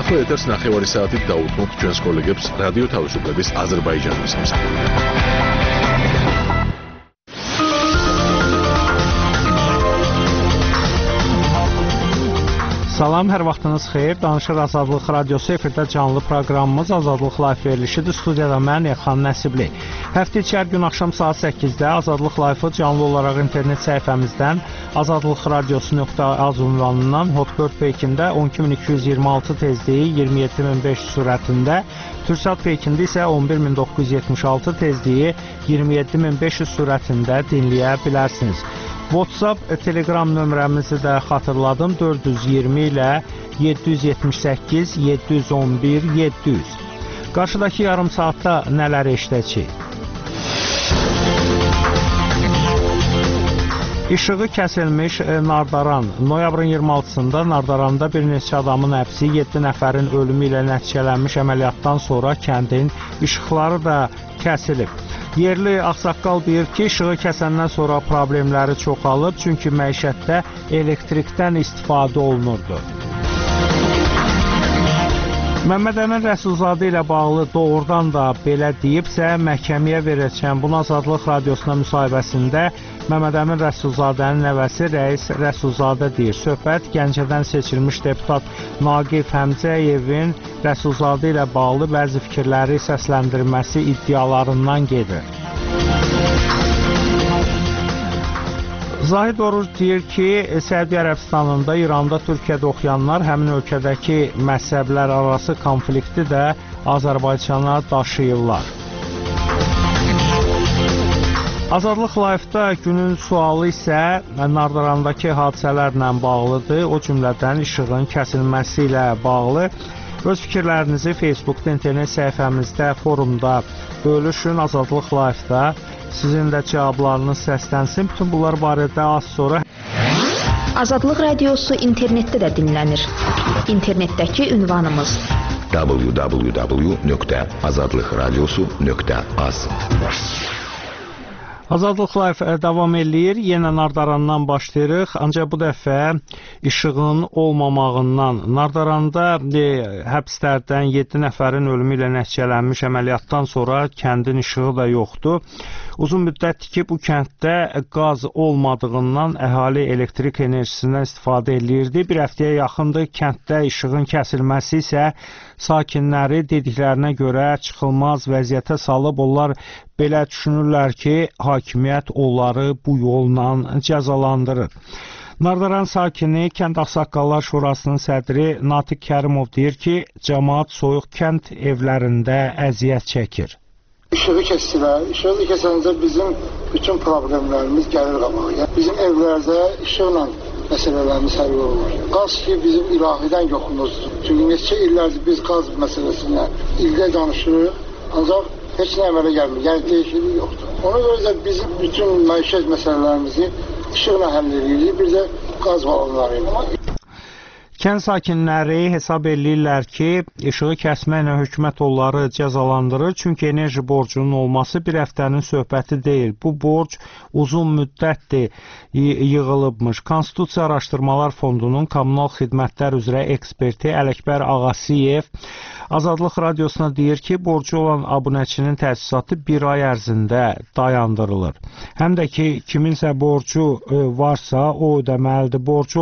ახლა ეთერს 9 საათით დაუთმობთ ჩვენს კოლეგებს რადიო თავისუფლების აზერბაიჯანის მსახურით. Salam, hər vaxtınız xeyir. Danışır Azadlıq Radiosu efirdə canlı proqramımız Azadlıq Live verilişidir. Studiyada mən Elxan Nəsibli. Həftə içi hər gün axşam saat 8-də Azadlıq Live-ı canlı olaraq internet səhifəmizdən azadlıqradiosu.az ünvanından Hotbird Pekində 12226 tezliyi 27500 sürətində, Türksat Pekində isə 11976 tezliyi 27500 sürətində dinləyə bilərsiniz. WhatsApp, Telegram nömrəmizi də xatırladım, 420 ilə 778 711 700. Qarşıdakı yarım saatda nələr eşidəcəyik? İşığı kəsilmiş Nardaran. Noyabrın 26-sında Nardaranda bir neçə adamın həbsi, 7 nəfərin ölümü ilə nəticələnmiş əməliyyatdan sonra kəndin işıqları da kəsilib. Yerli ağsaqqal deyir ki, işığı kəsəndən sonra problemləri çoxalıb, çünki məişətdə elektrikdən istifadə olunurdu. Məmməd Əmin Rəsulzadə ilə bağlı doğrudan da belə deyibsə, məhkəməyə verəcəm. Bunu Azadlıq Radiosuna müsahibəsində Məmməd Əmin Rəsulzadənin nəvəsi Rəis Rəsulzadə deyir. Söhbət Gəncədən seçilmiş deputat Naqif Həmzəyevin Rəsulzadə ilə bağlı bəzi fikirləri səsləndirməsi iddialarından gedir. Zahid Oruc deyir ki, Səudiyyə Ərəbistanında, İranda, Türkiyədə oxuyanlar həmin ölkədəki məzhəblər arası konflikti də Azərbaycana daşıyırlar. Azadlıq Live-da günün sualı isə Nardarandakı hadisələrlə bağlıdır, o cümlədən işığın kəsilməsi ilə bağlı. Öz fikirlərinizi Facebookda, internet səhifəmizdə, forumda bölüşün. Azadlıq Live-da sizin də cavablarınız səslənsin. Bütün bunlar barədə az sonra. Azadlıq Radiosu internetdə də dinlənir. İnternetdəki ünvanımız www.azadlıqradiosu.az. Azadlıq Live davam eləyir. Yenə Nardarandan başlayırıq. Ancaq bu dəfə işığın olmamağından, Nardaranda həbslərdən 7 nəfərin ölümü ilə nəticələnmiş əməliyyatdan sonra kəndin işığı da yoxdur. Uzun müddətdir ki, bu kənddə qaz olmadığından əhali elektrik enerjisindən istifadə eləyirdi. Bir həftəyə yaxındır kənddə işığın kəsilməsi isə sakinləri dediklərinə görə çıxılmaz vəziyyətə salıb. Onlar belə düşünürlər ki, hakimiyyət onları bu yolla cəzalandırır. Nardaran sakini, Kənd Ağsaqqallar Şurasının sədri Natiq Kərimov deyir ki, cəmaət soyuq kənd evlərində əziyyət çəkir. İşığı kəsdilər. İşığı kəsəndə bizim bütün problemlərimiz gəlir qabağa. Yəni, bizim evlərdə işıqla məsələlərimiz həll olunur. Qaz ki, bizim ilahidən yoxumuzdur. Çünki neçə illərdir biz qaz məsələsinə ildə danışırıq, ancaq heç nə əmələ gəlmir. Yəni, dəyişiklik yoxdur. Ona görə də bizim bütün məişət məsələlərimizi işıqla həll edirik, bir də qaz balonları ilə. Kənd sakinləri hesab eləyirlər ki, işığı kəsməklə hökumət onları cəzalandırır, çünki enerji borcunun olması bir həftənin söhbəti deyil. Bu borc uzun müddətdir yığılıbmış. Konstitusiya Araşdırmalar Fondunun Kommunal Xidmətlər üzrə eksperti Ələkbər Ağasiyev Azadlıq Radiosuna deyir ki, borcu olan abunəçinin təsisatı bir ay ərzində dayandırılır. Həm də ki, kiminsə borcu varsa, o ödəməlidir. Borcu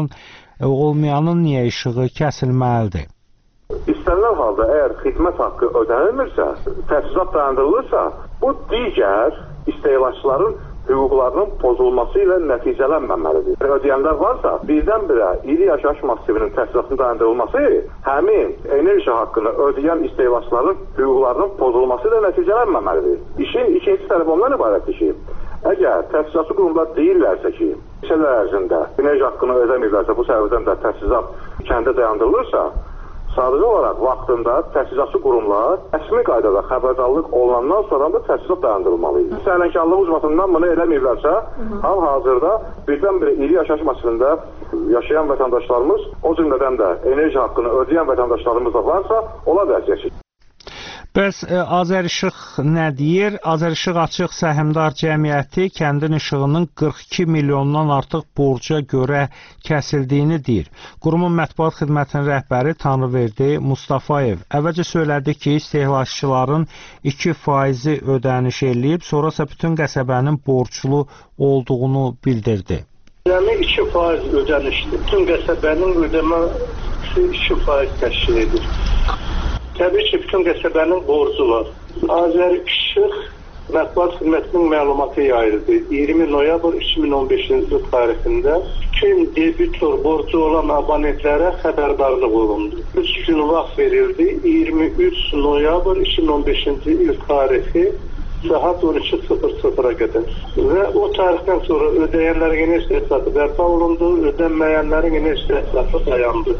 olmayanın niyə işığı kəsilməlidir? İstənilən halda əgər xidmət haqqı ödənilmirsə, təsisat dayandırılırsa, bu digər istehlakçıların hüquqlarının pozulması ilə nəticələnməməlidir. Ödəyənlər varsa, birdən-birə iri yaşayış masivinin təsisatının dayandırılması həmin enerji haqqını ödəyən istehlakçıların hüquqlarının pozulması ilə nəticələnməməlidir. İşin ikinci tərəfi ondan ibarətdir ki, əgər təsisatçı qurumlar deyirlərsə ki, illər ərzində enerji haqqını ödəməyirlərsə, bu səbəbdən də təsisat kəndə dayandırılırsa, sadəcə olaraq vaxtında təsisatçı qurumlar rəsmi qaydada xəbərdarlıq olunandan sonra da təsisat dayandırılmalıydı. Səhlənkarlıq ucbatından bunu eləməyiblərsə, hal-hazırda birdən-birə iri yaşayış masivində yaşayan vətəndaşlarımız, o cümlədən də enerji haqqını ödəyən vətəndaşlarımız da varsa, ola vəziyyət. Bəs Azərişıq nə deyir? Azərişıq Açıq Səhmdar Cəmiyyəti kəndin işığının 42 milyondan artıq borca görə kəsildiyini deyir. Qurumun mətbuat xidmətinin rəhbəri Tanrıverdi Mustafayev əvvəlcə söylədi ki, istehlakçıların 2% ödəniş eləyib, sonrasa bütün qəsəbənin borclu olduğunu bildirdi. Yəni 2% ödənişdir. Bütün qəsəbənin ödəməsi 2% təşkil edir. Təbii ki, bütün qəsəbənin borcu var. Azərişıq mətbuat xidmətinin məlumatı yayıldı. 20 noyabr 2015-ci tarixində bütün debitor borcu olan abonentlərə xəbərdarlıq olundu. 3 gün vaxt verildi. 23 noyabr 2015-ci il tarixi saat 12:00-a qədər. Və o tarixdən sonra ödəyənlərin enerji hesabı bərpa olundu, ödənməyənlərin enerji hesabı dayandı.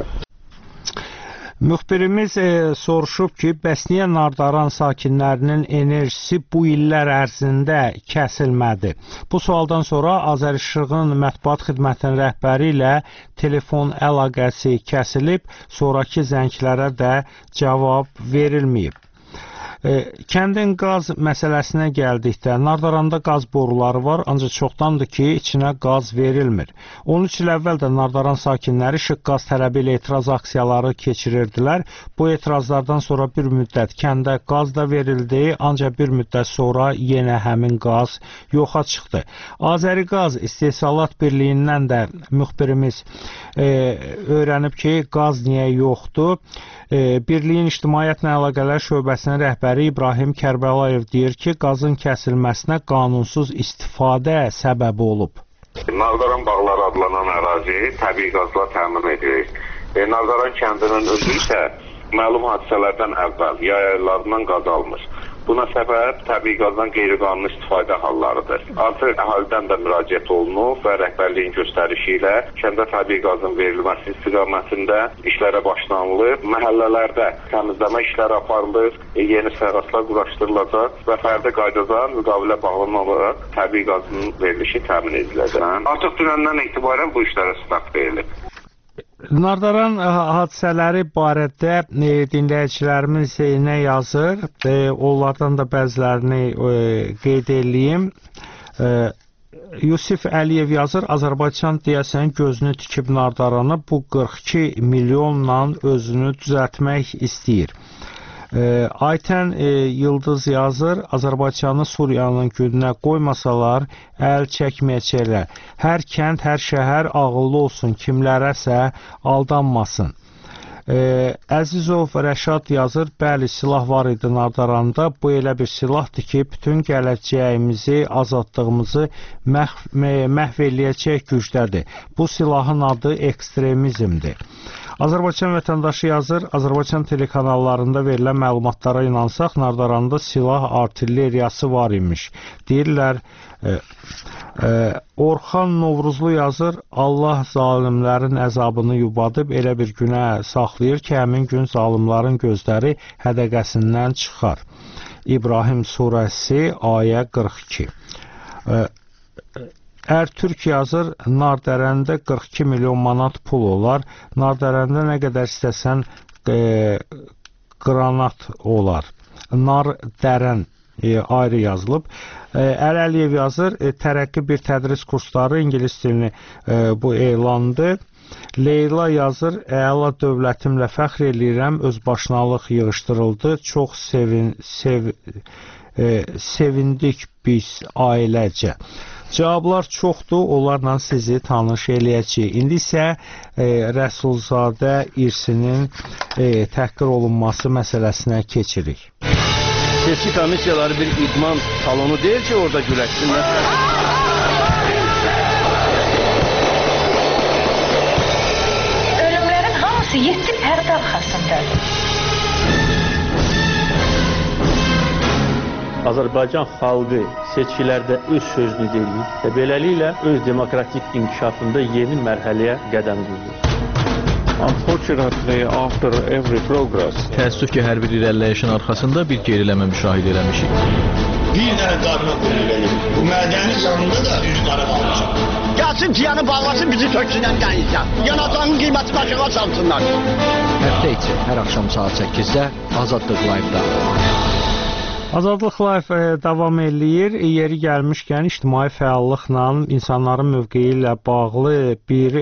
Müxbirimiz soruşub ki, bəs niyə Nardaran sakinlərinin enerjisi bu illər ərzində kəsilmədi? Bu sualdan sonra Azərişığın mətbuat xidmətinin rəhbəri ilə telefon əlaqəsi kəsilib, sonraki zənglərə də cavab verilməyib. Kəndin qaz məsələsinə gəldikdə, Nardaranda qaz boruları var, ancaq çoxdandır ki, içinə qaz verilmir. 13 il əvvəl də Nardaran sakinləri işıq qaz tələbi ilə etiraz aksiyaları keçirirdilər. Bu etirazlardan sonra bir müddət kəndə qaz da verildi, ancaq bir müddət sonra yenə həmin qaz yoxa çıxdı. Azəriqaz İstehsalat Birliyindən də müxbirimiz öyrənib ki, qaz niyə yoxdur? Birliyin İctimaiyyətlə Əlaqələr Şöbəsinin rəhbəri İbrahim Kərbəlayev deyir ki, qazın kəsilməsinə qanunsuz istifadə səbəbi olub. Nardaran bağları adlanan ərazi təbii qazla təmin edilir. Nardaran kəndinin özü isə məlum hadisələrdən əvvəl yay aylarından qaz almır. Buna səbəb təbii qazdan qeyri-qanuni istifadə hallarıdır. Artıq əhalidən də müraciət olunub və rəhbərliyin göstərişi ilə kəndə təbii qazın verilməsi istiqamətində işlərə başlanılıb. Məhəllələrdə təmizləmə işləri aparılır, yeni sərhədlər quraşdırılacaq və fərdi qaydada müqavilə bağlanaraq təbii qazın verilişi təmin ediləcək. Artıq dünəndən etibarən bu işlərə start verilib. Nardaran hadisələri barədə dinləyicilərimiz nə yazır? Onlardan da bəzilərini qeyd edeyim. Yusif Əliyev yazır, Azərbaycan deyəsən gözünü tikib Nardaranı bu 42 milyonla özünü düzəltmək istəyir. Aytən Yıldız yazır, Azərbaycanı Suriyanın gününə qoymasalar, əl çəkməyəcəklər. Hər kənd, hər şəhər ağıllı olsun, kimlərəsə aldanmasın. Əzizov Rəşad yazır, bəli silah var idi Nardaranda, bu elə bir silahdır ki, bütün gələcəyimizi, azadlığımızı məhv eləyəcək gücdədir. Bu silahın adı ekstremizmdir. Azərbaycan vətəndaşı yazır, Azərbaycan telekanallarında verilən məlumatlara inansaq, Nardaranda silah artilleriyası var imiş. Deyirlər, Orxan Novruzlu yazır, Allah zalimlərin əzabını yubadıb elə bir günə saxlayır ki, həmin gün zalimlərin gözləri hədəqəsindən çıxar. İbrahim surəsi, ayə 42. Ərtürk yazır, Nardərəndə 42 milyon manat pul olar. Nardərəndə nə qədər istəsən qranat olar. Nardərən ayrı yazılıb. Əliyev yazır, tərəqqi bir tədris kursları ingilis dilini bu elandır. Leyla yazır, əla dövlətimlə fəxr eləyirəm, özbaşınalıq yığışdırıldı. Çox sevindik biz ailəcə. Cavablar çoxdur, onlarla sizi tanış eləyəcəyik. İndi isə Rəsulzadə irsinin təhqir olunması məsələsinə keçirik. Seçki komissiyaları bir idman salonu deyil ki, orada güləşsinlər. Ölümlərin hamısı 7 pərdə arxasındadır. Azərbaycan xalqı seçkilərdə öz sözünü deyir və beləliklə öz demokratik inkişafında yeni mərhələyə qədəm qoyur. Unfortunately, after every progress, təəssüf ki, hər bir irəliləyişin arxasında bir geriləmə müşahidə eləmişik. Bir dənə qarına verir. Bu mədəni canında da üz qara qalmışıq. Gəlsin ciyanı bağlasın, bizi töksünən dənizdən. Yanacağın qiyməti başına salsınlar. Həftə içi hər axşam saat 8-də Azadlıq Live-da. Azadlıq Live davam eləyir. Yeri gəlmişkən ictimai fəallıqla insanların mövqeyi ilə bağlı bir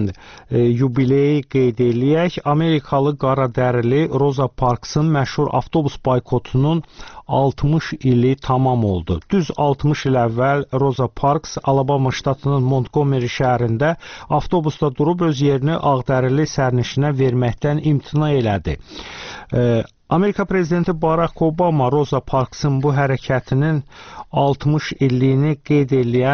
yubiley qeyd eləyək. Amerikalı qaradərili Rosa Parks'ın məşhur avtobus boykotunun 60 ili tamam oldu. Düz 60 il əvvəl Rosa Parks Alabama ştatının Montgomery şəhərində avtobusda durub öz yerini ağdərili sərnişinə verməkdən imtina elədi. Amerika prezidenti Barack Obama Rosa Parks'ın bu hərəkətinin 60 illiyini qeyd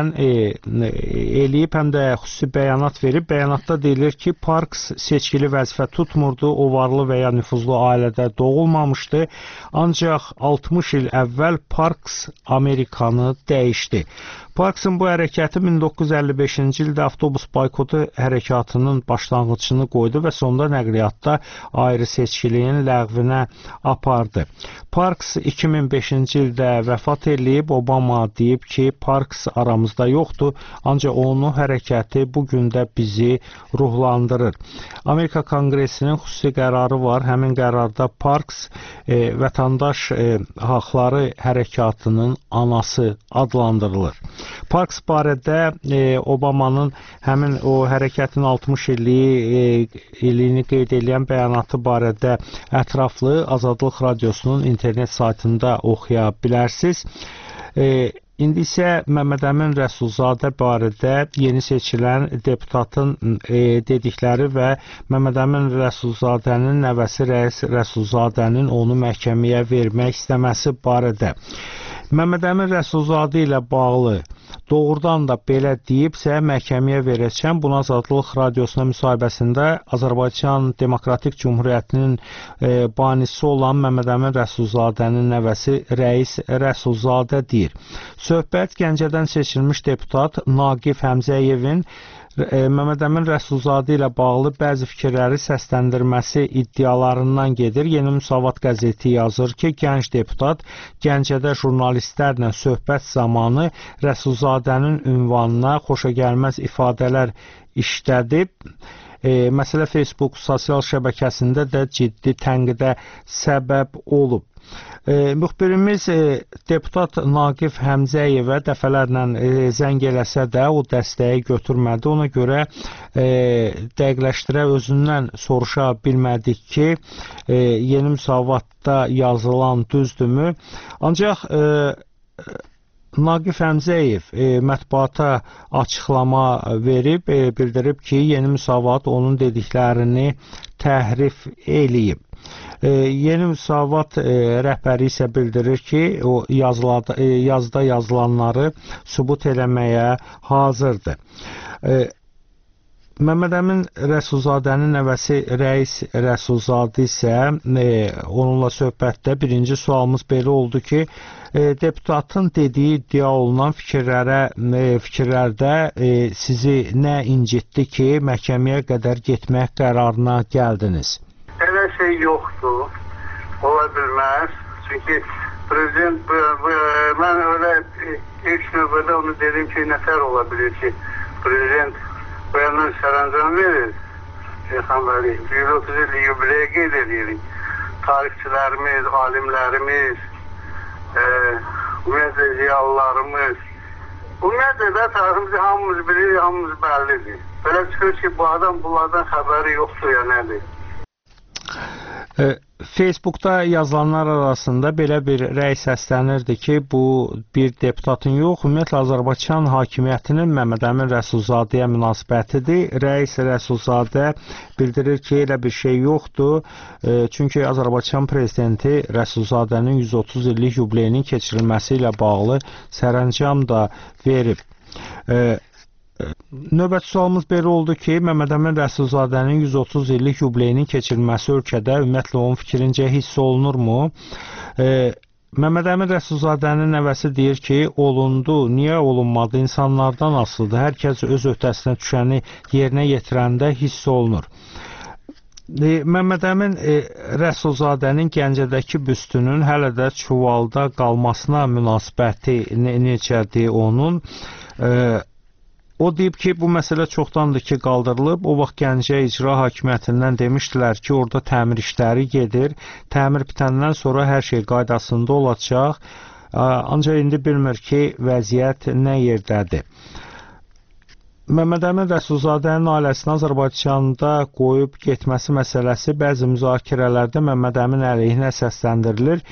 eləyib, həm də xüsusi bəyanat verib. Bəyanatda deyilir ki, Parks seçkili vəzifə tutmurdu, o varlı və ya nüfuzlu ailədə doğulmamışdı. Ancaq 60 il əvvəl Parks Amerikanı dəyişdi. Parks'ın bu hərəkəti 1955-ci ildə avtobus boykotu hərəkatının başlanğıcını qoydu və sonda nəqliyyatda ayrı seçkiliyin ləğvinə apardı. Parks 2005-ci ildə vəfat eləyib. Obama deyib ki, Parks aramızda yoxdur, ancaq onun hərəkəti bugün də bizi ruhlandırır. Amerika Konqresinin xüsusi qərarı var. Həmin qərarda Parks vətəndaş haqları hərəkatının anası adlandırılır. Parks barədə Obamanın həmin o hərəkətin 60 illiyini qeyd edən bəyanatı barədə ətraflı Azadlıq Radiosunun internet saytında oxuya bilərsiniz. İndi isə Məmmədəmin Rəsulzadə barədə yeni seçilən deputatın dedikləri və Məmmədəmin Rəsulzadənin nəvəsi Rəis Rəsulzadənin onu məhkəməyə vermək istəməsi barədə. Məmmədəmin Rəsulzadə ilə bağlı doğrudan da belə deyibsə, məhkəməyə verəcəm. Bunu Azadlıq Radiosuna müsahibəsində Azərbaycan Demokratik Cümhuriyyətinin banisi olan Məmmədəmin Rəsulzadənin nəvəsi Rəis Rəsulzadə deyir. Söhbət Gəncədən seçilmiş deputat Naqif Həmzəyevin Məmmədəmin Rəsulzadə ilə bağlı bəzi fikirləri səsləndirməsi iddialarından gedir. Yeni Müsavat qəzeti yazır ki, gənc deputat Gəncədə jurnalistlərlə söhbət zamanı Rəsulzadənin ünvanına xoşagəlməz ifadələr işlədib. Məsələ Facebook sosial şəbəkəsində də ciddi tənqidə səbəb olub. Müxbirimiz deputat Naqif Həmzəyevə dəfələrlə zəng eləsə də o dəstəyi götürmədi. Ona görə dəqiqləşdirə özündən soruşa bilmədik ki, Yeni Müsavatda yazılan düzdürmü? Ancaq Naqif Həmzəyev mətbuata açıqlama verib, bildirib ki, Yeni Müsavat onun dediklərini təhrif eləyib. Yeni Müsavat rəhbəri isə bildirir ki, o yazıda yazılanları sübut eləməyə hazırdır. Məmmədəmin Rəsulzadənin nəvəsi Rəis Rəsulzadə isə onunla söhbətdə birinci sualımız belə oldu ki, deputatın dediyi iddia olunan fikirlərdə sizi nə incitdi ki, məhkəməyə qədər getmək qərarına gəldiniz? Elə şey yoxdur, ola bilməz. Çünki prezident, mən öyle ilk növbədə onu dedim ki, nətər ola bilir ki, prezident bu yandan sərəncam verir. Şeyxanbəli, 130 illik yubileyə qeyd edirik. Tarixçilərimiz, alimlərimiz, ümumiyyətlə ziyalılarımız, ümumiyyətlə də tariximizi hamımız bilir, hamımız bəllidir. Belə çıxır ki, bu adam bunlardan xəbəri yoxdur ya nədir? Facebookda yazılanlar arasında belə bir rəy səslənirdi ki, bu bir deputatın yox, ümumiyyətlə Azərbaycan hakimiyyətinin Məmmədəmin Rəsulzadəyə münasibətidir. Rəis Rəsulzadə bildirir ki, elə bir şey yoxdur. Çünki Azərbaycan prezidenti Rəsulzadənin 130 illik yubileyinin keçirilməsi ilə bağlı sərəncam da verib. Növbəti sualımız belə oldu ki, Məmmədəmin Rəsulzadənin 130 illik yubileyinin keçirilməsi ölkədə ümumiyyətlə onun fikrincə hiss olunurmu? Məmmədəmin Rəsulzadənin nəvəsi deyir ki, olundu, niyə olunmadı, insanlardan asılıdır. Hər kəs öz öhdəsinə düşəni yerinə yetirəndə hiss olunur. Məmmədəmin Rəsulzadənin Gəncədəki büstünün hələ də çuvalda qalmasına münasibəti necədir onun? O deyib ki, bu məsələ çoxdandır ki, qaldırılıb. O vaxt Gəncə İcra Hakimiyyətindən demişdilər ki, orada təmir işləri gedir. Təmir bitəndən sonra hər şey qaydasında olacaq. Ancaq indi bilmir ki, vəziyyət nə yerdədir. Məmməd Əmin Rəsulzadənin ailəsini Azərbaycanda qoyub getməsi məsələsi bəzi müzakirələrdə Məmməd Əmin əleyhinə səsləndirilir.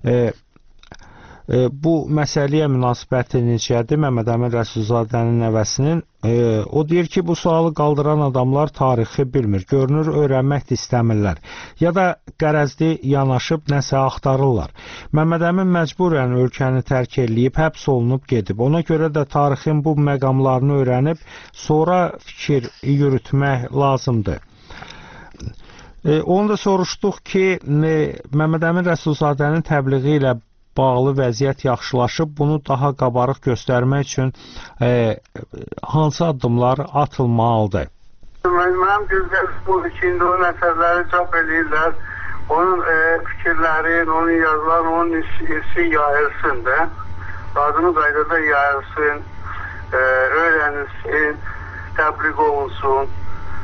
Bu məsələyə münasibəti necədir Məmməd Əmin Rəsulzadənin nəvəsinin? O deyir ki, bu sualı qaldıran adamlar tarixi bilmir, görünür öyrənmək də istəmirlər. Ya da qərəzli yanaşıb nəsə axtarırlar. Məmməd Əmin məcburən ölkəni tərk eləyib, həbs olunub gedib. Ona görə də tarixin bu məqamlarını öyrənib, sonra fikir yürütmək lazımdır. Onu da soruşduq ki, Məmməd Əmin Rəsulzadənin təbliği ilə bağlı vəziyyət yaxşılaşıb, bunu daha qabarıq göstərmək üçün hansı addımlar atılmalıdır? Mənim gözlərim bu içində o əsərləri çap edirlər, onun fikirlərin, onun yazılan, onun hissi yayılsın da, adını qaydada yayılsın, öyrənilsin, təbliğ olunsun.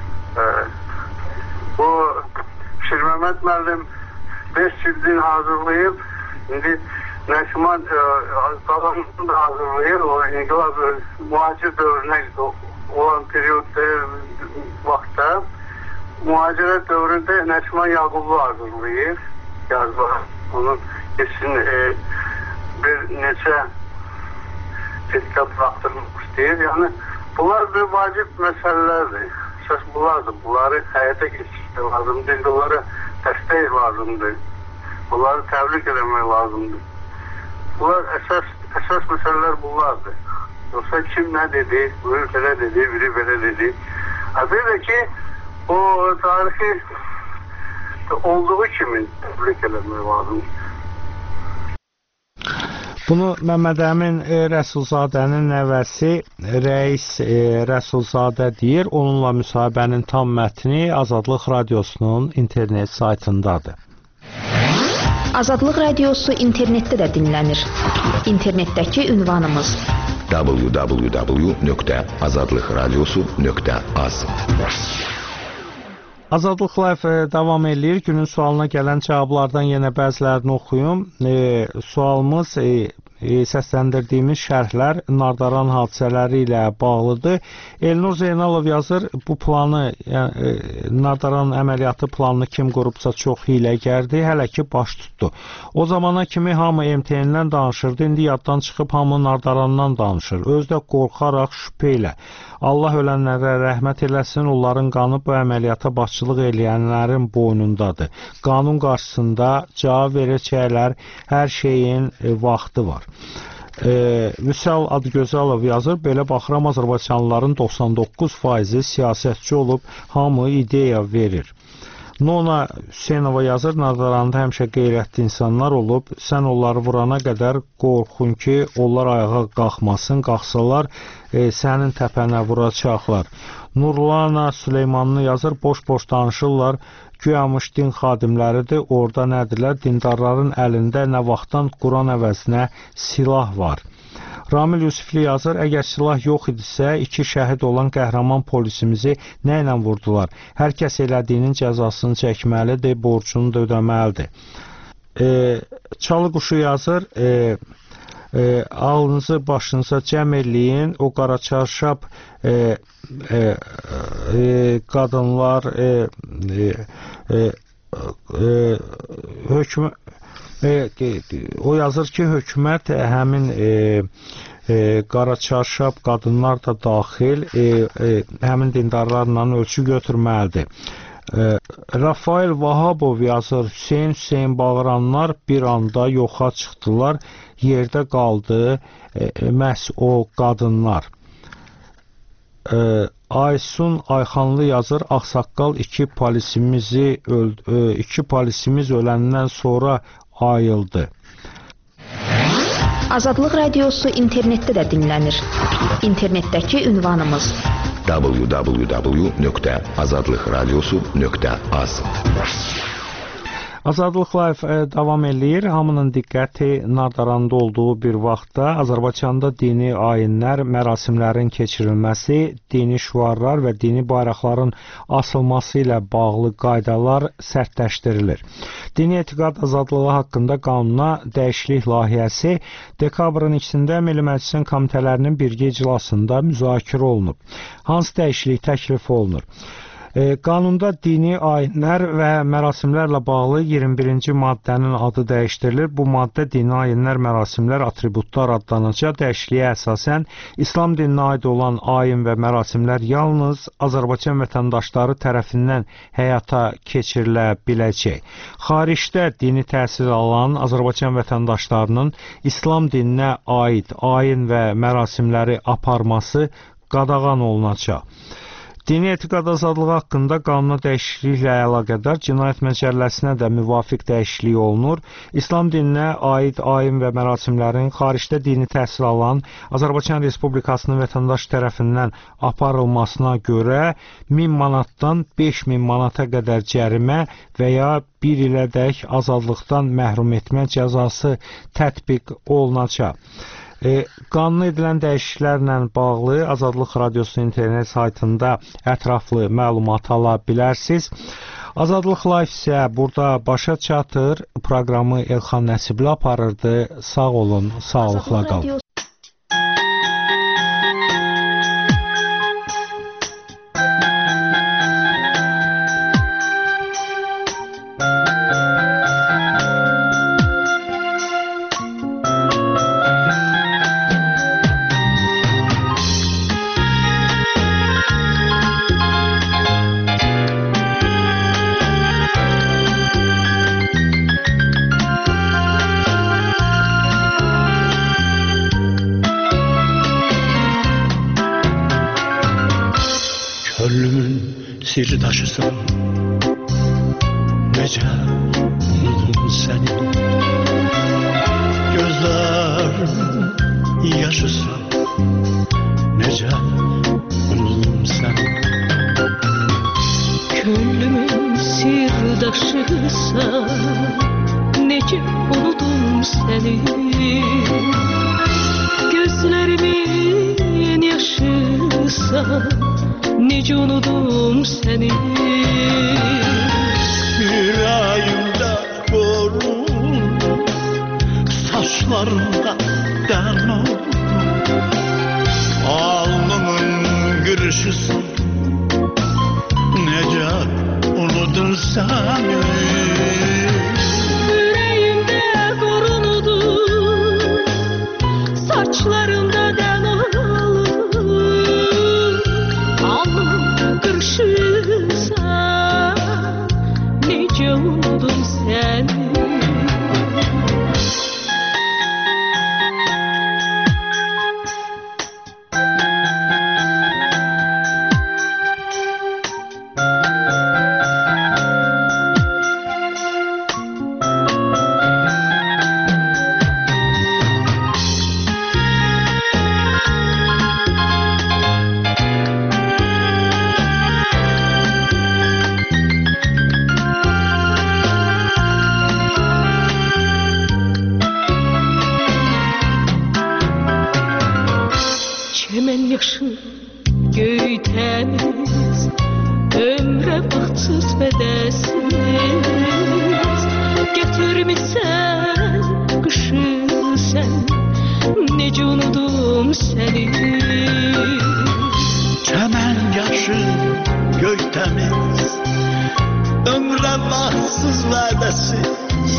Bu Şirməməd müəllim 5 cildini hazırlayıb, indi Nəşman qalanını da hazırlayır, o inqilab mühacir dövrünə olan periyodda, vaxtda, mühacirət dövründə Nəşman Yaqublu hazırlayır, yazılar, onun kesin bir neçə cilddə bıraxdırmaq istəyir. Yəni, bunlar bir vacib məsələlərdir, əsas bunlardır, bunları həyata keçirmək lazımdır, indi onlara dəstək lazımdır. Bunları təbliğ eləmək lazımdır. Bunlar əsas məsələlər bunlardır. Yoxsa kim nə dedi, biri belə dedi, biri belə dedi. Bir də ki, o tarixi olduğu kimi təbliğ eləmək lazımdır. Bunu Məmməd Əmin Rəsulzadənin nəvəsi Rəis Rəsulzadə deyir. Onunla müsahibənin tam mətni Azadlıq Radiosunun internet saytındadır. Azadlıq Radiosu internetdə də dinlənir. İnternetdəki ünvanımız www.azadlıqradiosu.az. Azadlıq Live davam edir. Günün sualına gələn cavablardan yenə bəzilərini oxuyum. Sualımız səsləndirdiyimiz şərhlər Nardaran hadisələri ilə bağlıdır. Elnur Zeynalov yazır, bu planı, Nardaran əməliyyatı planını kim qurubsa çox hiyləgərdir, hələ ki baş tutdu. O zamana kimi hamı MTN-dən danışırdı, indi yaddan çıxıb hamı Nardarandan danışır. Özdə qorxaraq, şübhə ilə. Allah ölənlərə rəhmət eləsin, onların qanı bu əməliyyata başçılıq eləyənlərin boynundadır. Qanun qarşısında cavab verəcəklər, hər şeyin vaxtı var. Vüsal Adgözəlov yazır, belə baxıram Azərbaycanlıların 99%-i siyasətçi olub, hamı ideya verir. Nona Hüseynova yazır, Nardaranda həmişə qeyrətli insanlar olub, sən onları vurana qədər qorxun ki, onlar ayağa qalxmasın, qalxsalar sənin təpənə vuracaqlar. Nurlana Süleymanlı yazır, boş-boş danışırlar, güyamış din xadimləridir, orada nədirlər, dindarların əlində nə vaxtdan Quran əvəzinə silah var. Ramil Yusifli yazır, əgər silah yox idisə, 2 şəhid olan qəhrəman polisimizi nə ilə vurdular? Hər kəs elədiyinin cəzasını çəkməlidir, borcunu da ödəməlidir. Çalıquşu yazır, ağlınızı başınıza cəm eləyin, o qara çarşab qadınlar o yazır ki, hökumət həmin qara çarşab qadınlar da daxil həmin dindarlarla ölçü götürməlidir. Rafael Vahabov yazır, Hüseyn bağıranlar bir anda yoxa çıxdılar, yerdə qaldı məhz o qadınlar. Aysun Ayxanlı yazır, Ağsaqqal 2 polisimiz öləndən sonra ayıldı. Azadlıq Radiosu internetdə də dinlənir. İnternetdəki ünvanımız www.azadlıqradiosu.az. Azadlıq Live davam eləyir. Hamının diqqəti Nardaranda olduğu bir vaxtda Azərbaycanda dini ayinlər, mərasimlərin keçirilməsi, dini şüarlar və dini bayraqların asılması ilə bağlı qaydalar sərtləşdirilir. Dini etiqad azadlığı haqqında qanuna dəyişiklik layihəsi dekabrın 2-də Milli Məclisin komitələrinin birgə iclasında müzakirə olunub. Hansı dəyişiklik təklif olunur? Qanunda dini ayinlər və mərasimlərlə bağlı 21-ci maddənin adı dəyişdirilir. Bu maddə dini ayinlər, mərasimlər, atributlar adlanacaq. Dəyişikliyə əsasən İslam dininə aid olan ayin və mərasimlər yalnız Azərbaycan vətəndaşları tərəfindən həyata keçirilə biləcək. Xaricdə dini təhsil alan Azərbaycan vətəndaşlarının İslam dininə aid ayin və mərasimləri aparması qadağan olunacaq. Dini etiqad azadlığı haqqında qanuna dəyişikliklə əlaqədar Cinayət Məcəlləsinə də müvafiq dəyişiklik olunur. İslam dininə aid ayin və mərasimlərin xaricdə dini təhsil alan Azərbaycan Respublikasının vətəndaş tərəfindən aparılmasına görə 1000 manatdan 5000 manata qədər cərimə və ya 1 ilədək azadlıqdan məhrum etmə cəzası tətbiq olunacaq. Qanuna edilən dəyişikliklərlə bağlı Azadlıq Radiosunun internet saytında ətraflı məlumat ala bilərsiniz. Azadlıq Live isə burada başa çatır. Proqramı Elxan Nəsibli aparırdı. Sağ olun, sağlıqla qalın. Sirdaşısan, necə unudum səni. Gözlərim yaşısan, necə unudum səni. Könlümün sirdaşısan, necə unudum səni. Gözlərimin yaşısan, necə unudum səni. Yüreğimdə qorun, saçlarımda dərman, alnımın gülüşüsün, necə unudum səni. Yüreğimdə qorunudur, saçlarımda dərman, necə unudum səni. Çəmən yaşı göytəniz, ömrə baxsız fədəsiz. Gətirmisən qışı sən, necə unudum səni. Çəmən yaşı göytəniz, ömrə baxsız vədəsiz.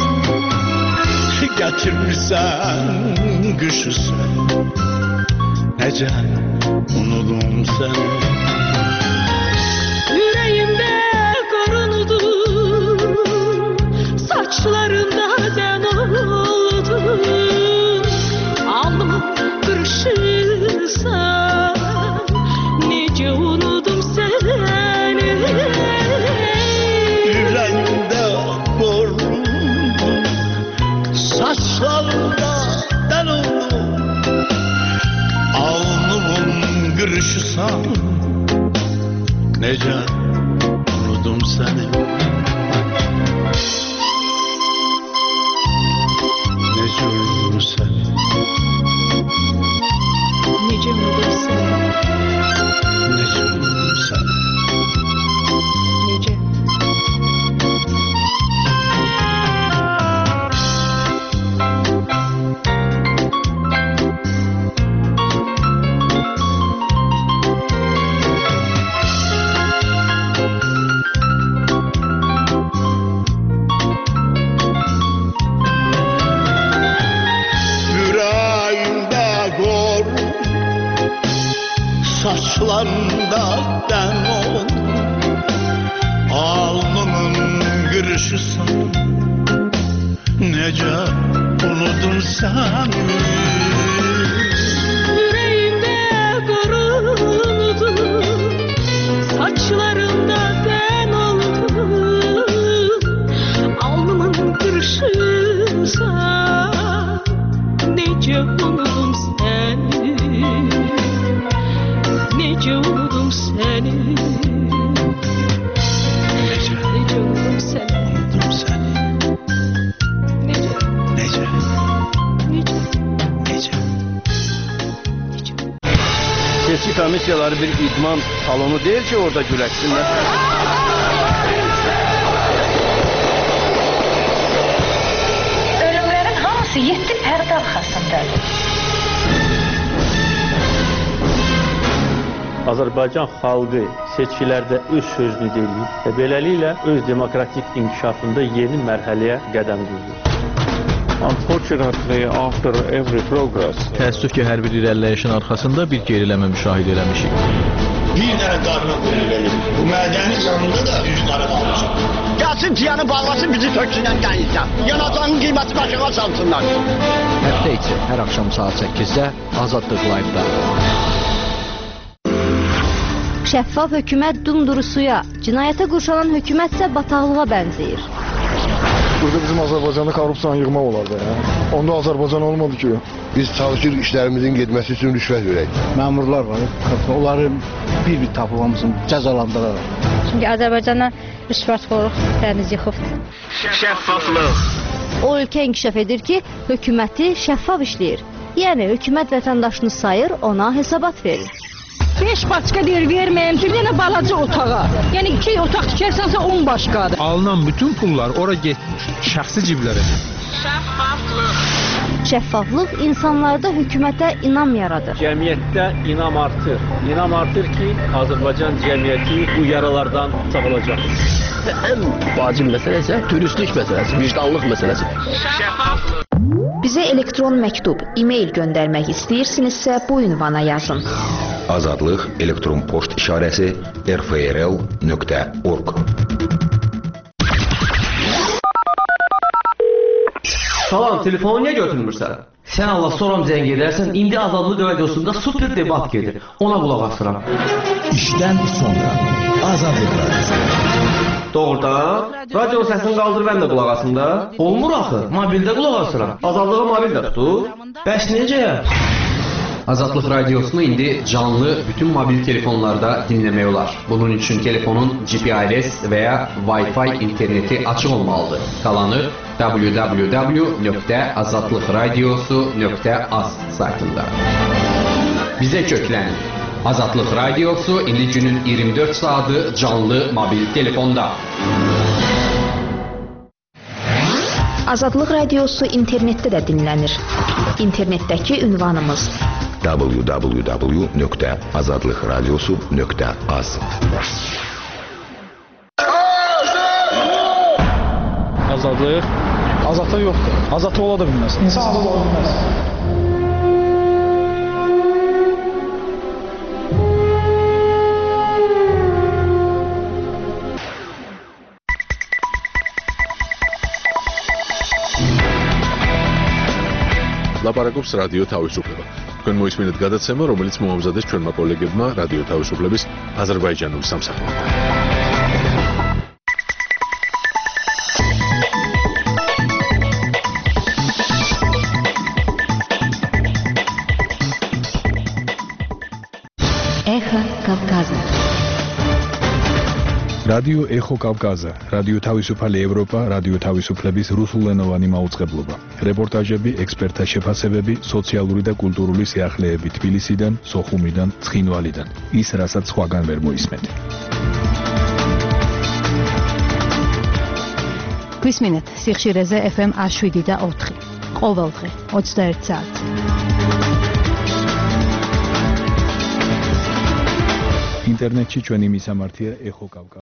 Gətirmisən qışı sən, necə unudum səni. Yüreğimdə qorunudur, saçlarımda dən oldu. Alnımın qırışırsan, necə unudum səni. Yüreğimdə qorunudur, saçlarımda dən oldu. Alnımın qırışısan, necə unudum səni. insan. Yüreğimde karıldı, saçlarımda ben oldum. Alnımın kırışırsa nece unudum seni, nece unudum seni, nece unudum seni, Unuttum seni. nece, Nece, nece. nece. Seçki komissiyaları bir idman salonu değil ki orada güləşsinlər. Ölümlerin hamısı 7 perde arkasındadır. Azərbaycan xalqı seçkilərdə öz sözünü deyir və beləliklə öz demokratik inkişafında yeni mərhələyə qədəm qoyur. Unfortunately, after every progress, Təəssüf ki, hər bir irəliləyişin arxasında bir geriləmə müşahidə eləmişik. Bir dənə qarına qoyulur. Bu mədəni canında da üç qara qalmışıq. Gelsin tiyanı bağlasın bizi töksünler denizden. Yanacağın kıymeti başına salsınlar. Həftə içi hər axşam saat 8-də Azadlıq Live-da. Şəffaf hökumət dumduru suya, cinayətə qurşanan hökumət isə bataqlığa bənzəyir. Burada bizim Azərbaycanda korrupsiyanı yığmaq olardı ya. Onda Azərbaycan olmadı ki. Biz çalışır işlərimizin getməsi üçün rüşvət verək. Məmurlar var, onları bir-bir tapılmamızın cəzalandıraraq. Çünki Azərbaycana rüşvətxorluq dəniz yıxıbdır. Şəffaflıq. O ölkə inkişaf edir ki, hökuməti şəffaf işləyir. Yəni hökumət vətəndaşını sayır, ona hesabat verir. 5 başqa yer verməyəm ki, yenə balaca otağa. Yəni 2 otaq tikərsənsə 10 başqadır. Alınan bütün pullar ora getmiş, şəxsi ciblərə. Şəffaflıq insanlarda hökumətə inam yaradır. Cəmiyyətdə inam artır. İnam artır ki, Azərbaycan cəmiyyəti bu yaralardan sağılacaq. Ən vacib məsələ isə dürüstlük məsələsi, vicdanlıq məsələsi. Bizə elektron məktub, e-mail göndərmək istəyirsinizsə bu ünvana yazın. Azadlıq elektron poçt işarəsi rfrl.org. Salam, telefonu niyə götürmürsən? Sən Allah soram zəng edərsən, indi Azadlıq radiosunda super debat gedir. Ona qulaq asıram. İşdən sonra Azadlıq radiosu. Doğrudan? Radio səsini qaldır, mən də qulaq asım da. Olmur axı, mobildə qulaq asıram. Azadlığa mobil də tutur. Bəs necə? Azadlıq radiosunu indi canlı bütün mobil telefonlarda dinləmək olar. Bunun üçün telefonun GPRS və ya Wi-Fi interneti açıq olmalıdır. Qalanı www.azadlıqradiosu.az saytında. Bizə köklənin. Azadlıq radiosu indi günün 24 saatı canlı mobil telefonda. Azadlıq radiosu internetdə də dinlənir. İnternetdəki ünvanımız www.azadlıqradiosu.az. Azadlıq? Azadlıq yoxdur. Azadlıq ola da bilməz. İnsan azad ola bilməz. ლაპარაკობს რადიო თავისუფლება. თქვენ მოისმინეთ გადაცემა, რომელიც მოამზადეს ჩვენმა კოლეგებმა რადიო თავისუფლების აზერბაიჯანულ სამსახურში. Эхо Кавказа. რადიო ეხო კავკაზა, რადიო თავისუფალი ევროპა, რადიო თავისუფლების რუსულენოვანი მაუწყებლობა. რეპორტაჟები, ექსპერტთა შეფასებები, სოციალური და კულტურული სიახლეები თბილისიდან, სოხუმიდან, ცხინვალიდან. ის, რასაც სხვაგან ვერ მოისმენთ. გვისმინეთ სიხშირეზე FM 107 და 4. ყოველდღე 21 საათი. ინტერნეტში ჩვენი მისამართია ეხო კავკაზა.